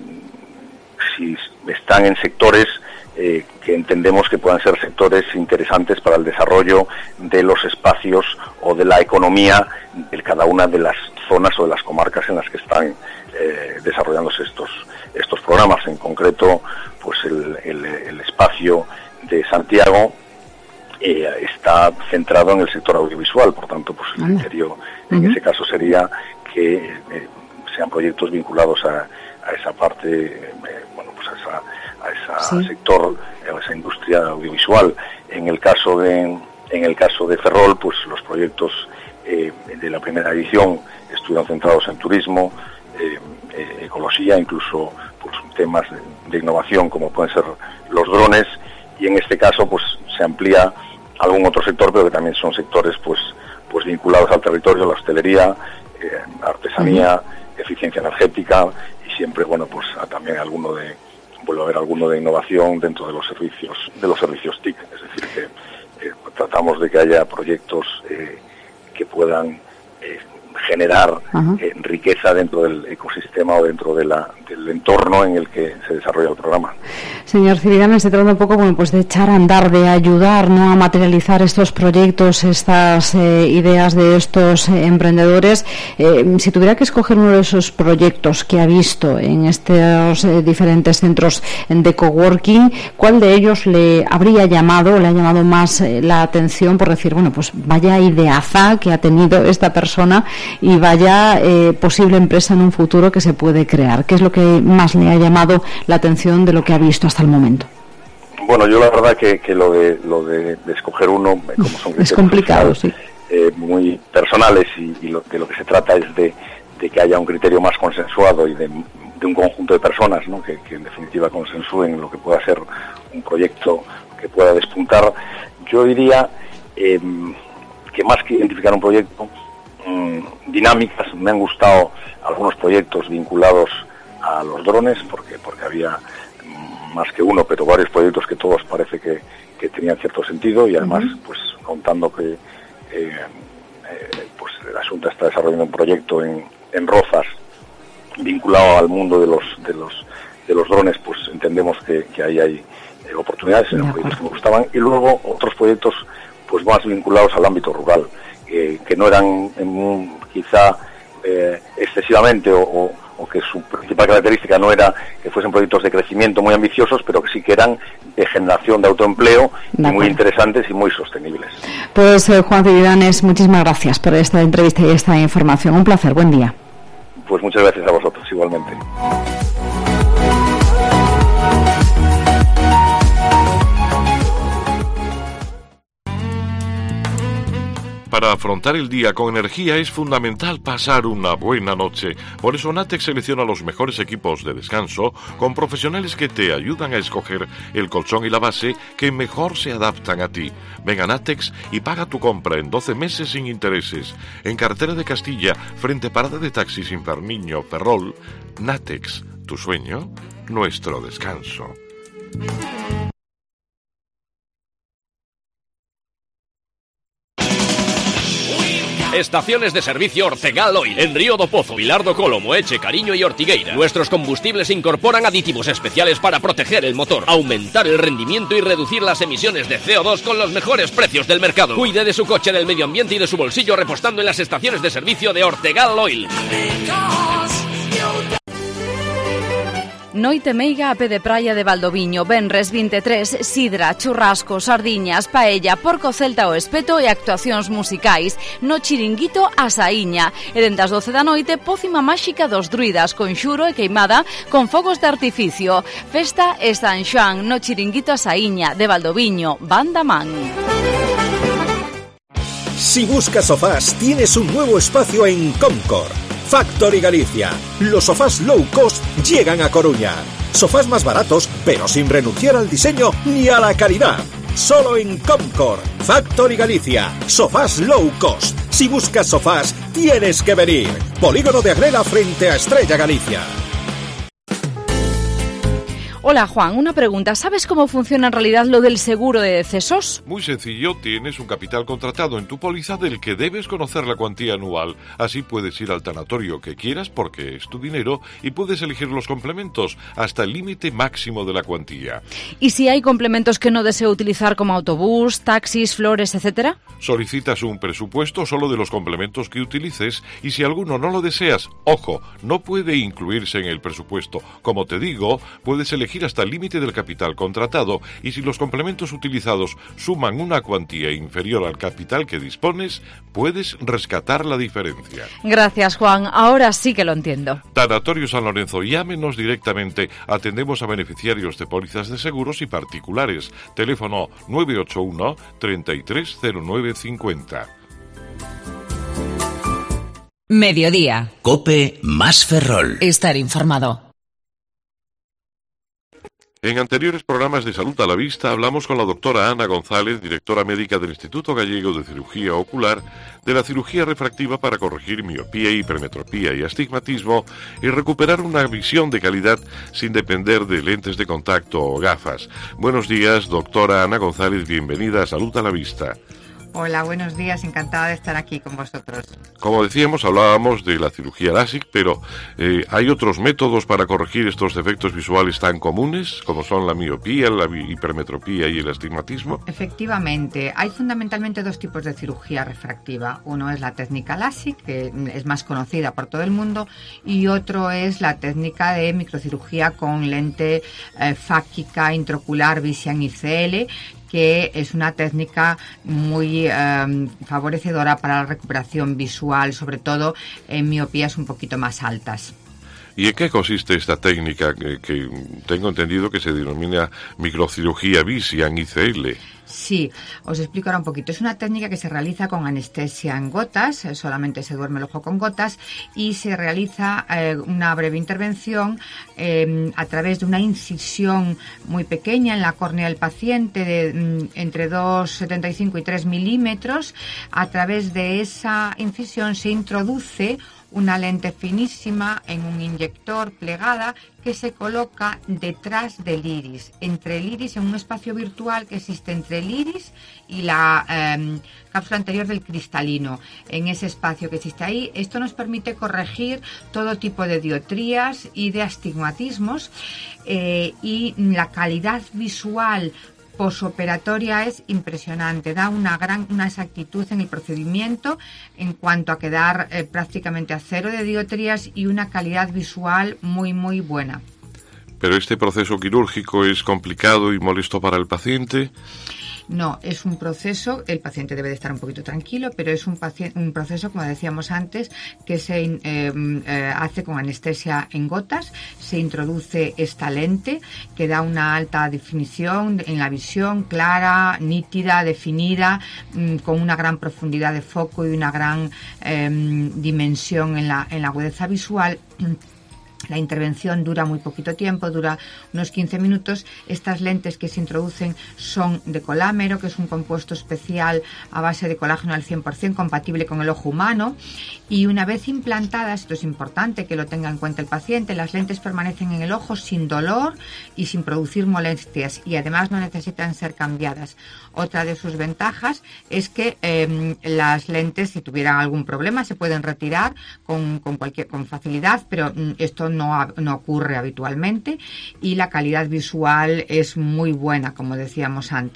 S22: si están en sectores Eh, que entendemos que puedan ser sectores interesantes para el desarrollo de los espacios o de la economía de cada una de las zonas o de las comarcas en las que están eh, desarrollándose estos estos programas. En concreto, pues el, el, el espacio de Santiago eh, está centrado en el sector audiovisual, por tanto, pues el criterio en uh-huh. ese caso sería que eh, sean proyectos vinculados a, a esa parte, eh, bueno, pues a esa a ese sí. sector, a esa industria audiovisual. En el caso de en el caso de Ferrol, pues los proyectos eh, de la primera edición estuvieron centrados en turismo, eh, eh, ecología, incluso pues temas de, de innovación como pueden ser los drones, y en este caso pues se amplía algún otro sector, pero que también son sectores pues pues vinculados al territorio, la hostelería, eh, artesanía, uh-huh. eficiencia energética, y siempre bueno pues a también alguno de vuelve a haber alguno de innovación dentro de los servicios de los servicios T I C, es decir que eh, tratamos de que haya proyectos eh, que puedan eh, generar eh, riqueza dentro del ecosistema o dentro de la, del entorno en el que se desarrolla el programa.
S2: Señor Ciridanes, se trata un poco bueno, pues de echar a andar, de ayudar, ¿no?, a materializar estos proyectos, estas eh, ideas de estos eh, emprendedores. Eh, si tuviera que escoger uno de esos proyectos que ha visto en estos eh, diferentes centros de coworking, ¿cuál de ellos le habría llamado o le ha llamado más eh, la atención por decir, bueno, pues vaya ideaza que ha tenido esta persona y vaya eh, posible empresa en un futuro que se puede crear? ¿Qué es lo que más le ha llamado la atención de lo que ha visto hasta el momento?
S22: Bueno, yo la verdad que, que lo de lo de, de escoger uno, como son criterios
S2: es complicado, sí.
S22: eh, muy personales, y, y lo, de lo que se trata es de, de que haya un criterio más consensuado y de, de un conjunto de personas, ¿no?, que, que en definitiva consensúen lo que pueda ser un proyecto que pueda despuntar. Yo diría eh, que más que identificar un proyecto, dinámicas, me han gustado algunos proyectos vinculados a los drones, porque porque había más que uno, pero varios proyectos que todos parece que, que tenían cierto sentido, y además uh-huh. pues contando que eh, eh, pues el asunto está desarrollando un proyecto en, en Rozas vinculado al mundo de los de los de los drones, pues entendemos que, que ahí hay eh, oportunidades en los proyectos que me gustaban, y luego otros proyectos pues más vinculados al ámbito rural, que, que no eran en, quizá eh, excesivamente o, o, o que su principal característica no era que fuesen proyectos de crecimiento muy ambiciosos, pero que sí que eran de generación de autoempleo y muy interesantes y muy sostenibles.
S2: Pues eh, Juan Ciridanes, muchísimas gracias por esta entrevista y esta información. Un placer, buen día.
S22: Pues muchas gracias a vosotros, igualmente.
S6: Para afrontar el día con energía es fundamental pasar una buena noche. Por eso Natex selecciona los mejores equipos de descanso con profesionales que te ayudan a escoger el colchón y la base que mejor se adaptan a ti. Ven a Natex y paga tu compra en doce meses sin intereses. En Carretera de Castilla, frente a Parada de Taxis Inferniño, Ferrol, Natex, tu sueño, nuestro descanso.
S4: Estaciones de servicio Ortegal Oil, en Río do Pozo, Vilar do Colo, Moeche, Cariño y Ortigueira. Nuestros combustibles incorporan aditivos especiales para proteger el motor, aumentar el rendimiento y reducir las emisiones de C O dos con los mejores precios del mercado. Cuide de su coche, del medio ambiente y de su bolsillo repostando en las estaciones de servicio de Ortegal Oil.
S3: Noite meiga a pé de praia de Valdoviño, venres vinte e tres, sidra, churrasco, sardiñas, paella, porco celta ao espeto e actuacións musicais no Chiringuito A Saíña. E dende as doce da noite, pócima máxica dos druidas, con xuro e queimada con fogos de artificio. Festa e San Xoán no Chiringuito A Saíña de Valdoviño, Banda Man.
S8: Si buscas sofás, tienes un nuevo espacio en Comcor. Factory Galicia. Los sofás low cost llegan a Coruña. Sofás más baratos, pero sin renunciar al diseño ni a la calidad. Solo en Comcor. Factory Galicia. Sofás low cost. Si buscas sofás, tienes que venir. Polígono de Agrela frente a Estrella Galicia.
S3: Hola Juan, una pregunta. ¿Sabes cómo funciona en realidad lo del seguro de decesos?
S6: Muy sencillo, tienes un capital contratado en tu póliza del que debes conocer la cuantía anual. Así puedes ir al tanatorio que quieras porque es tu dinero y puedes elegir los complementos hasta el límite máximo de la cuantía.
S3: ¿Y si hay complementos que no deseo utilizar como autobús, taxis, flores, etcétera?
S6: Solicitas un presupuesto solo de los complementos que utilices y si alguno no lo deseas, ojo, no puede incluirse en el presupuesto. Como te digo, puedes elegir hasta el límite del capital contratado y si los complementos utilizados suman una cuantía inferior al capital que dispones, puedes rescatar la diferencia.
S3: Gracias Juan, ahora sí que lo entiendo.
S6: Tanatorio San Lorenzo, llámenos directamente. Atendemos a beneficiarios de pólizas de seguros y particulares. Teléfono nueve ocho uno, treinta y tres cero nueve cincuenta.
S1: Mediodía.
S7: COPE más Ferrol.
S1: Estar informado.
S6: En anteriores programas de Salud a la Vista hablamos con la doctora Ana González, directora médica del Instituto Gallego de Cirugía Ocular, de la cirugía refractiva para corregir miopía, hipermetropía y astigmatismo y recuperar una visión de calidad sin depender de lentes de contacto o gafas. Buenos días, doctora Ana González, bienvenida a Salud a la Vista.
S10: Hola, buenos días, encantada de estar aquí con vosotros.
S6: Como decíamos, hablábamos de la cirugía LASIK, pero eh, ¿hay otros métodos para corregir estos defectos visuales tan comunes, como son la miopía, la hipermetropía y el astigmatismo?
S10: Efectivamente, hay fundamentalmente dos tipos de cirugía refractiva. Uno es la técnica LASIK, que es más conocida por todo el mundo, y otro es la técnica de microcirugía con lente eh, fáquica intraocular Visian I C L, que es una técnica muy eh, favorecedora para la recuperación visual, sobre todo en miopías un poquito más altas.
S6: ¿Y en qué consiste esta técnica que, que tengo entendido que se denomina microcirugía Visian I C L?
S10: Sí, os explico ahora un poquito. Es una técnica que se realiza con anestesia en gotas, solamente se duerme el ojo con gotas y se realiza eh, una breve intervención eh, a través de una incisión muy pequeña en la córnea del paciente de mm, entre dos coma setenta y cinco y tres milímetros. A través de esa incisión se introduce una lente finísima en un inyector plegada que se coloca detrás del iris, entre el iris, en un espacio virtual que existe entre el iris y la eh, cápsula anterior del cristalino. En ese espacio que existe ahí, esto nos permite corregir todo tipo de dioptrías y de astigmatismos eh, y la calidad visual posoperatoria es impresionante, da una gran una exactitud en el procedimiento en cuanto a quedar eh, prácticamente a cero de dioptrías y una calidad visual muy muy buena.
S6: ¿Pero este proceso quirúrgico es complicado y molesto para el paciente?
S10: No, es un proceso, el paciente debe de estar un poquito tranquilo, pero es un, paciente, un proceso, como decíamos antes, que se eh, eh, hace con anestesia en gotas, se introduce esta lente que da una alta definición en la visión, clara, nítida, definida, mmm, con una gran profundidad de foco y una gran eh, dimensión en la, en la agudeza visual. La intervención dura muy poquito tiempo, dura unos quince minutos. Estas lentes que se introducen son de colámero, que es un compuesto especial a base de colágeno al cien por ciento, compatible con el ojo humano. Y una vez implantadas, esto es importante que lo tenga en cuenta el paciente, las lentes permanecen en el ojo sin dolor y sin producir molestias y además no necesitan ser cambiadas. Otra de sus ventajas es que eh, las lentes, si tuvieran algún problema, se pueden retirar con, con, cualquier, con facilidad, pero esto no, no ocurre habitualmente y la calidad visual es muy buena, como decíamos antes.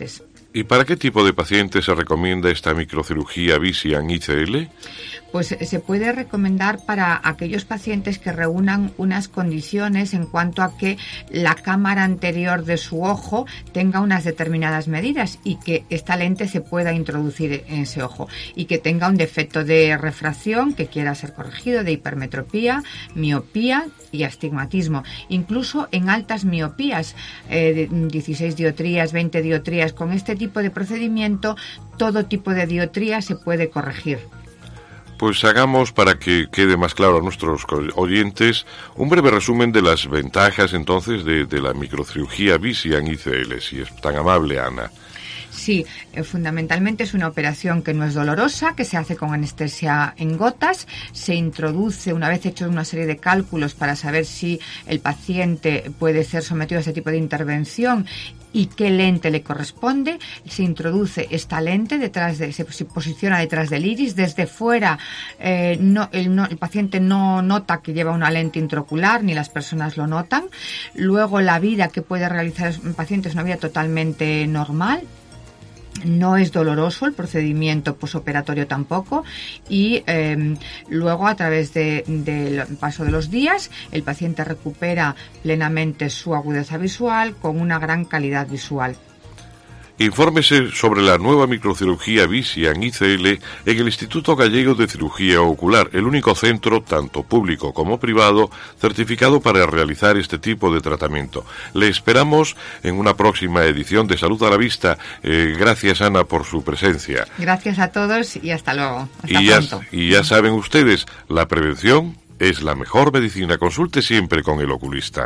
S6: ¿Y para qué tipo de pacientes se recomienda esta microcirugía Visian I C L?
S10: Pues se puede recomendar para aquellos pacientes que reúnan unas condiciones en cuanto a que la cámara anterior de su ojo tenga unas determinadas medidas y que esta lente se pueda introducir en ese ojo y que tenga un defecto de refracción que quiera ser corregido, de hipermetropía, miopía y astigmatismo. Incluso en altas miopías, eh, de dieciséis dioptrías, veinte dioptrías, con este tipo de procedimiento todo tipo de dioptría se puede corregir.
S6: Pues hagamos, para que quede más claro a nuestros oyentes, un breve resumen de las ventajas entonces de, de la microcirugía Visian I C L, si es tan amable, Ana.
S10: Sí, eh, fundamentalmente es una operación que no es dolorosa, que se hace con anestesia en gotas, se introduce una vez hecho una serie de cálculos para saber si el paciente puede ser sometido a ese tipo de intervención y qué lente le corresponde. Se introduce esta lente detrás de, se posiciona detrás del iris, desde fuera eh, no, el, no, el paciente no nota que lleva una lente intraocular, ni las personas lo notan. Luego la vida que puede realizar el paciente es una vida totalmente normal. No es doloroso el procedimiento posoperatorio tampoco y eh, luego a través de, del paso de los días el paciente recupera plenamente su agudeza visual con una gran calidad visual.
S6: Infórmese sobre la nueva microcirugía Visian I C L en el Instituto Gallego de Cirugía Ocular, el único centro, tanto público como privado, certificado para realizar este tipo de tratamiento. Le esperamos en una próxima edición de Salud a la Vista. Eh, gracias, Ana, por su presencia.
S10: Gracias a todos y hasta luego. Hasta
S6: y, ya,
S10: pronto.
S6: y ya saben ustedes, la prevención es la mejor medicina. Consulte siempre con el oculista.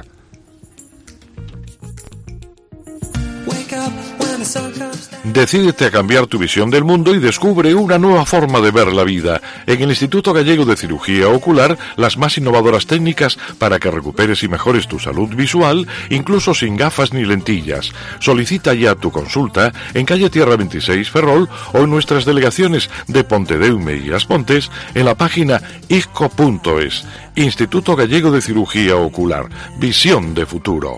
S6: Decídete a cambiar tu visión del mundo y descubre una nueva forma de ver la vida. En el Instituto Gallego de Cirugía Ocular, las más innovadoras técnicas para que recuperes y mejores tu salud visual, incluso sin gafas ni lentillas. Solicita ya tu consulta en calle Tierra veintiséis, Ferrol, o en nuestras delegaciones de Pontedeume y As Pontes en la página isco punto es. Instituto Gallego de Cirugía Ocular. Visión de futuro.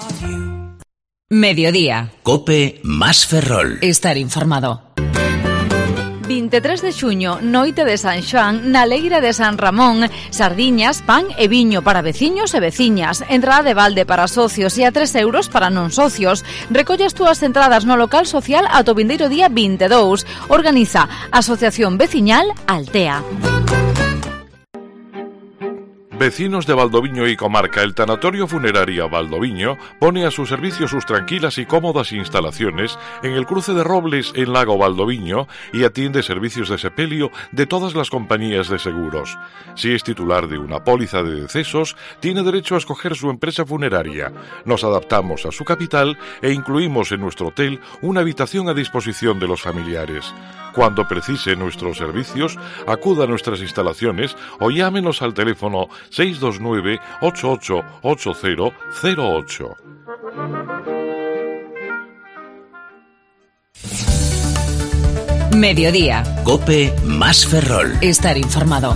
S1: Mediodía.
S7: Cope más Ferrol.
S1: Estar informado.
S3: veintitrés de xuño, noite de San Xoán, na Leira de San Ramón, sardiñas, pan e viño para veciños e veciñas, entrada de balde para socios e a tres euros para non socios. Recolle as túas entradas no local social ata o vindeiro día vinte e dous. Organiza Asociación Veciñal Altea.
S6: Vecinos de Valdoviño y comarca, el Tanatorio Funeraria Valdoviño pone a su servicio sus tranquilas y cómodas instalaciones en el cruce de Robles en Lago Valdoviño y atiende servicios de sepelio de todas las compañías de seguros. Si es titular de una póliza de decesos, tiene derecho a escoger su empresa funeraria. Nos adaptamos a su capital e incluimos en nuestro hotel una habitación a disposición de los familiares. Cuando precise nuestros servicios, acuda a nuestras instalaciones o llámenos al teléfono seis dos nueve, ocho ocho ocho cero cero ocho.
S1: Mediodía.
S7: Cope más Ferrol.
S1: Estar informado.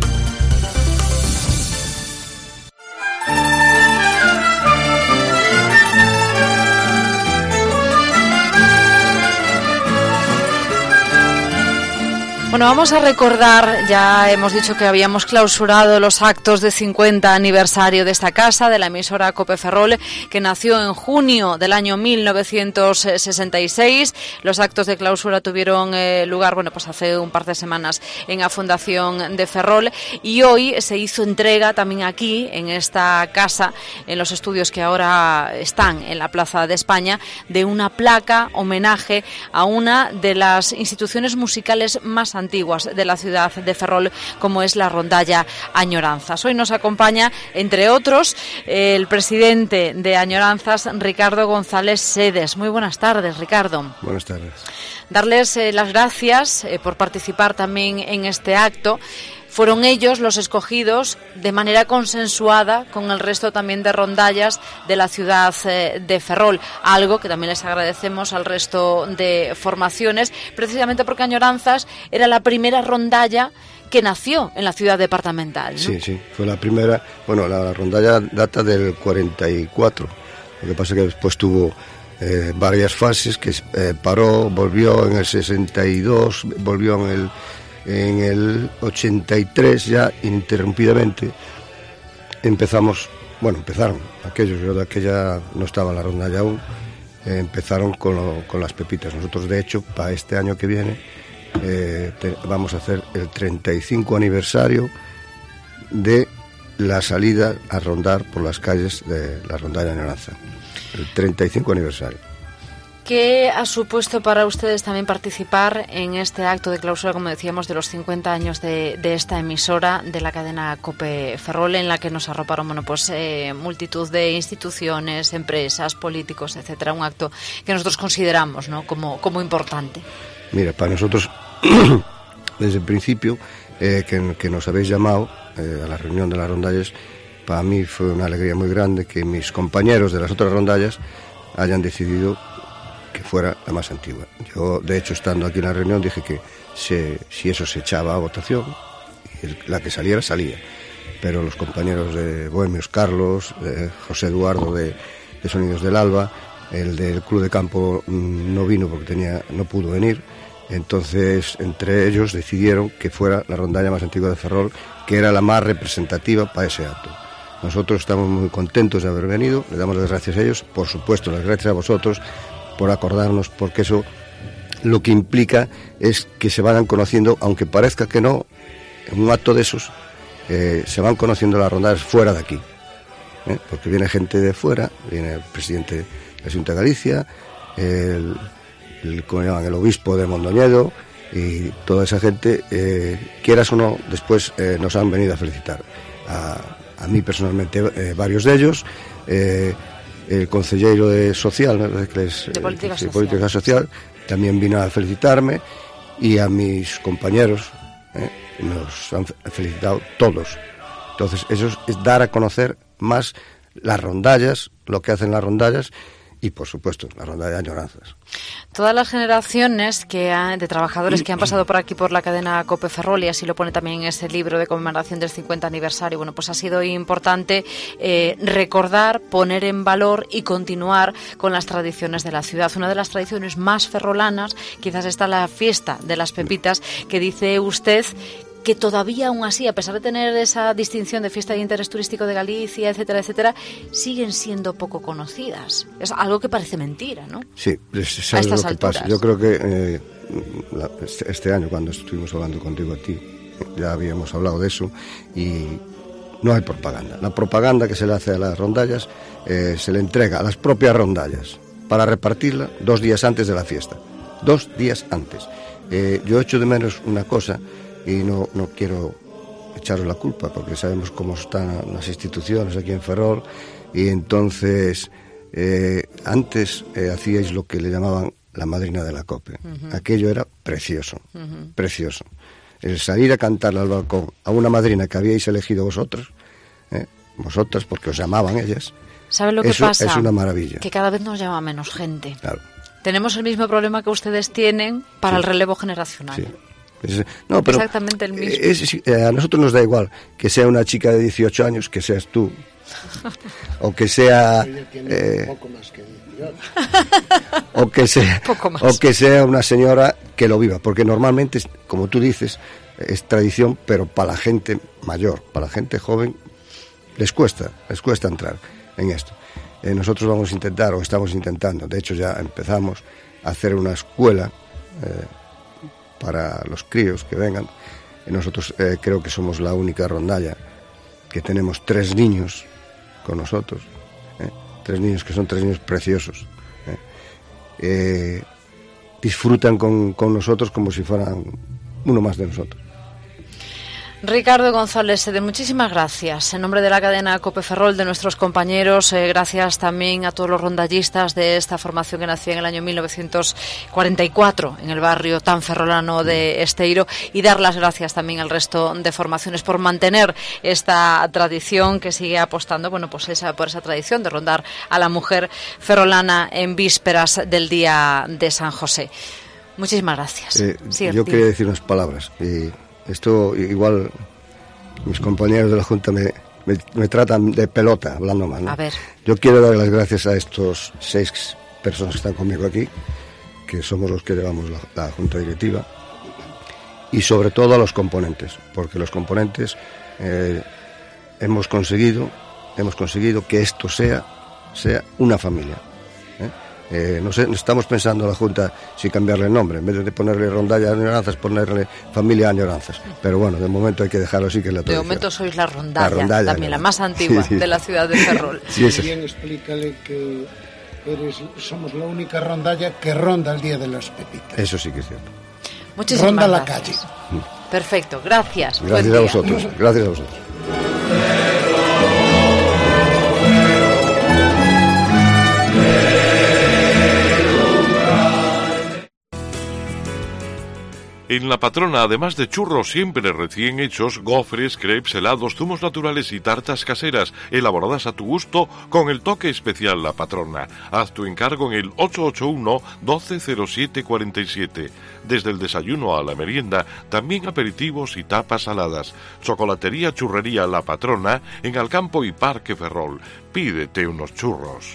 S3: Bueno, vamos a recordar, ya hemos dicho que habíamos clausurado los actos de cincuenta aniversario de esta casa, de la emisora Cope Ferrol, que nació en junio del año mil novecientos sesenta y seis. Los actos de clausura tuvieron eh, lugar, bueno, pues hace un par de semanas en la Fundación de Ferrol, y hoy se hizo entrega también aquí, en esta casa, en los estudios que ahora están en la Plaza de España, de una placa homenaje a una de las instituciones musicales más antiguas de la ciudad de Ferrol, como es la rondalla Añoranzas. Hoy nos acompaña, entre otros, el presidente de Añoranzas, Ricardo González Sedes. Muy buenas tardes, Ricardo.
S5: Buenas tardes.
S3: Darles eh, las gracias eh, por participar también en este acto. Fueron ellos los escogidos de manera consensuada con el resto también de rondallas de la ciudad de Ferrol, algo que también les agradecemos al resto de formaciones, precisamente porque Añoranzas era la primera rondalla que nació en la ciudad departamental, ¿no?
S5: Sí, sí, fue la primera. Bueno, la rondalla data del cuarenta y cuatro, lo que pasa es que después tuvo eh, varias fases, que eh, paró, volvió en el sesenta y dos, volvió en el, en el ochenta y tres ya ininterrumpidamente. Empezamos, bueno, empezaron aquellos, yo de aquella no estaba en la rondalla aún, eh, empezaron con, lo, con las pepitas. Nosotros, de hecho, para este año que viene eh, te, vamos a hacer el treinta y cinco aniversario de la salida a rondar por las calles de la rondalla de Añoranza, el treinta y cinco aniversario.
S2: ¿Qué ha supuesto para ustedes también participar en este acto de clausura, como decíamos, de los cincuenta años de, de esta emisora, de la cadena COPE Ferrol, en la que nos arroparon, bueno, pues eh, multitud de instituciones, empresas, políticos, etcétera? Un acto que nosotros consideramos, ¿no?, como, como importante.
S5: Mira, para nosotros, desde el principio, eh, que, que nos habéis llamado eh, a la reunión de las rondallas, para mí fue una alegría muy grande que mis compañeros de las otras rondallas hayan decidido que fuera la más antigua. Yo, de hecho, estando aquí en la reunión, dije que se, si eso se echaba a votación, el, la que saliera, salía. Pero los compañeros de Bohemios, Carlos, eh, José Eduardo de, de Sonidos del Alba, el del Club de Campo mmm, no vino porque tenía, no pudo venir. Entonces, entre ellos decidieron que fuera la rondalla más antigua de Ferrol, que era la más representativa para ese acto. Nosotros estamos muy contentos de haber venido, le damos las gracias a ellos, por supuesto, las gracias a vosotros por acordarnos, porque eso lo que implica es que se vayan conociendo, aunque parezca que no, en un acto de esos eh, se van conociendo las rondallas fuera de aquí, ¿eh? Porque viene gente de fuera, viene el presidente de la Xunta de Galicia, el, el, ¿cómo llaman? el obispo de Mondoñedo, y toda esa gente, eh, quieras o no, después eh, nos han venido a felicitar. A, a mí personalmente, eh, varios de ellos, eh, el consejero de social, ¿no? de, política, eh, social. política social, también vino a felicitarme, y a mis compañeros eh, nos han felicitado todos. Entonces, eso es dar a conocer más las rondallas, lo que hacen las rondallas, y por supuesto la ronda de añoranzas.
S2: Todas las generaciones que han, de trabajadores que han pasado por aquí por la cadena COPE Ferrol, y así lo pone también en ese libro de conmemoración del cincuenta aniversario, bueno, pues ha sido importante eh, recordar, poner en valor y continuar con las tradiciones de la ciudad. Una de las tradiciones más ferrolanas quizás está la fiesta de las pepitas, que dice usted que todavía aún así, a pesar de tener esa distinción de fiesta de interés turístico de Galicia, etcétera, etcétera, siguen siendo poco conocidas. Es algo que parece mentira, ¿no?
S5: Sí, es, es lo que alturas. pasa. Yo creo que eh, la, este, este año, cuando estuvimos hablando contigo a ti, ya habíamos hablado de eso, y no hay propaganda. La propaganda que se le hace a las rondallas eh, se le entrega a las propias rondallas para repartirla dos días antes de la fiesta. Dos días antes. Eh, yo echo de menos una cosa, y no, no quiero echaros la culpa, porque sabemos cómo están las instituciones aquí en Ferrol, y entonces eh, antes eh, hacíais lo que le llamaban la madrina de la COPE. Uh-huh. Aquello era precioso, uh-huh. precioso. El salir a cantarle al balcón a una madrina que habíais elegido vosotros, eh, vosotras, porque os llamaban ellas.
S2: ¿Saben lo que
S5: eso
S2: pasa?
S5: Es una maravilla.
S2: Que cada vez nos llama menos gente.
S5: Claro.
S2: Tenemos el mismo problema que ustedes tienen para sí. el relevo generacional.
S5: Sí. Es, no, pero
S2: exactamente el mismo.
S5: Es, eh, a nosotros nos da igual que sea una chica de dieciocho años, que seas tú, o que sea eh, poco más que dieciocho. o que sea o que sea una señora que lo viva, porque normalmente, como tú dices, es tradición, pero para la gente mayor, para la gente joven les cuesta, les cuesta entrar en esto. Eh, nosotros vamos a intentar, o estamos intentando, de hecho ya empezamos a hacer una escuela eh, para los críos que vengan. Nosotros eh, creo que somos la única rondalla que tenemos tres niños con nosotros, ¿eh? tres niños que son tres niños preciosos. ¿eh? Eh, disfrutan con, con nosotros como si fueran uno más de nosotros.
S2: Ricardo González, de muchísimas gracias. En nombre de la cadena COPE Ferrol, de nuestros compañeros, eh, gracias también a todos los rondallistas de esta formación que nació en el año mil novecientos cuarenta y cuatro en el barrio tan ferrolano de Esteiro, y dar las gracias también al resto de formaciones por mantener esta tradición que sigue apostando, bueno, pues esa, por esa tradición de rondar a la mujer ferrolana en vísperas del Día de San José. Muchísimas gracias.
S5: Eh, sí, yo quería decir unas palabras. Y esto igual mis compañeros de la Junta me, me, me tratan de pelota, hablando mal, ¿no?
S2: A ver.
S5: Yo quiero dar las gracias a estos seis personas que están conmigo aquí, que somos los que llevamos la, la junta directiva, y sobre todo a los componentes, porque los componentes eh, hemos conseguido hemos conseguido que esto sea sea una familia. ¿eh? Eh, no sé, estamos pensando en la junta si cambiarle el nombre, en vez de ponerle Rondalla Añoranzas, ponerle Familia Añoranzas, pero bueno, de momento hay que dejarlo así, que es la tradición.
S9: De momento sois la Rondalla,
S5: la Rondalla
S9: también
S5: no.
S9: la más antigua
S5: sí.
S9: de la ciudad de Ferrol.
S5: Sí, eso.
S11: Bien, explícale que eres, somos la única rondalla que ronda el Día de las Pepitas.
S5: Eso sí que es cierto.
S9: Muchísimas
S11: ronda
S9: gracias. La calle. Perfecto, gracias.
S5: Gracias a vosotros, gracias a vosotros.
S6: En La Patrona, además de churros siempre recién hechos, gofres, crepes, helados, zumos naturales y tartas caseras, elaboradas a tu gusto con el toque especial La Patrona. Haz tu encargo en el ocho ocho uno, doce cero siete cuarenta y siete. Desde el desayuno a la merienda, también aperitivos y tapas saladas. Chocolatería Churrería La Patrona en Alcampo y Parque Ferrol. Pídete unos churros.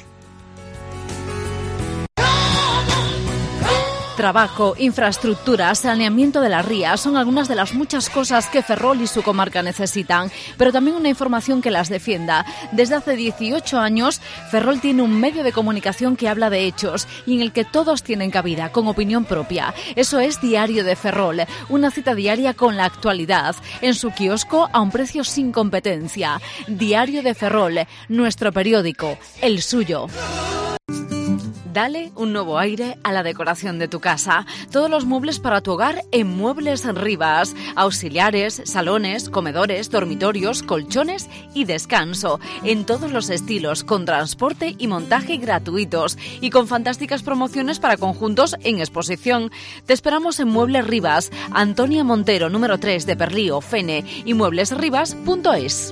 S3: Trabajo, infraestructura, saneamiento de las rías son algunas de las muchas cosas que Ferrol y su comarca necesitan, pero también una información que las defienda. Desde hace dieciocho años, Ferrol tiene un medio de comunicación que habla de hechos y en el que todos tienen cabida, con opinión propia. Eso es Diario de Ferrol, una cita diaria con la actualidad, en su kiosco a un precio sin competencia. Diario de Ferrol, nuestro periódico, el suyo. Dale un nuevo aire a la decoración de tu casa. Todos los muebles para tu hogar en Muebles Rivas. Auxiliares, salones, comedores, dormitorios, colchones y descanso. En todos los estilos, con transporte y montaje gratuitos. Y con fantásticas promociones para conjuntos en exposición. Te esperamos en Muebles Rivas. Antonia Montero, número tres de Perlío, Fene y muebles rivas punto es.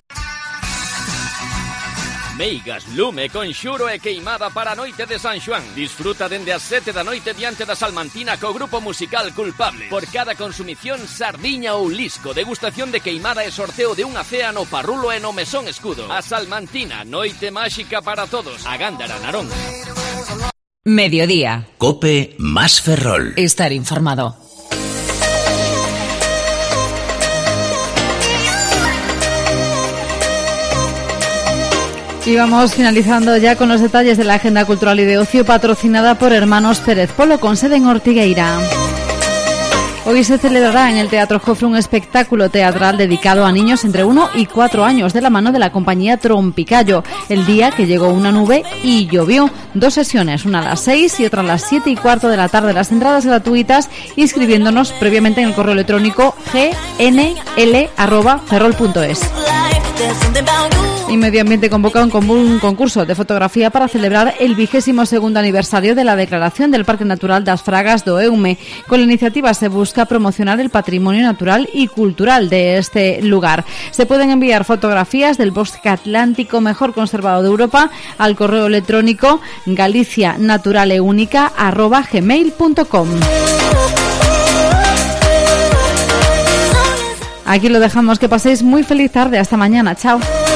S4: Meigas, lume, conxuro e queimada para a noite de San Xoán. Disfruta dende as sete da noite diante da Salmantina co grupo musical Culpable. Por cada consumición, sardiña ou lisco, degustación de queimada e sorteo de unha cea no Parrulo e no Mesón Escudo. A Salmantina, noite máxica para todos. A Gándara, Narón.
S1: Mediodía.
S7: Cope más Ferrol.
S1: Estar informado.
S2: Y vamos finalizando ya con los detalles de la agenda cultural y de ocio patrocinada por Hermanos Pérez Polo, con sede en Ortigueira. Hoy se celebrará en el Teatro Jofre un espectáculo teatral dedicado a niños entre uno y cuatro años de la mano de la compañía Trompicayo. El día que llegó una nube y llovió. Dos sesiones, una a las seis y otra a las siete y cuarto de la tarde. Las entradas gratuitas inscribiéndonos previamente en el correo electrónico g n l arroba ferrol punto es. Y Medio Ambiente convoca un, un concurso de fotografía para celebrar el vigésimo segundo aniversario de la declaración del Parque Natural das Fragas do Eume. Con la iniciativa se busca promocionar el patrimonio natural y cultural de este lugar. Se pueden enviar fotografías del bosque atlántico mejor conservado de Europa al correo electrónico galicianaturaleúnica arroba gmail punto com. Aquí lo dejamos. Que paséis muy feliz tarde. Hasta mañana. Chao.